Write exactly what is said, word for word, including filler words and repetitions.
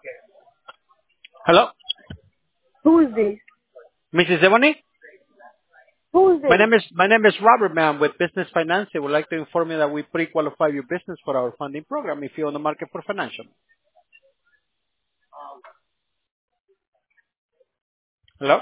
Hello, Who is this? Missus Ebony. Who is My this? name is my name is Robert, ma'am, with Business Finance. I would like to inform you that we pre-qualify your business for our funding program if you're on the market for financial. Hello.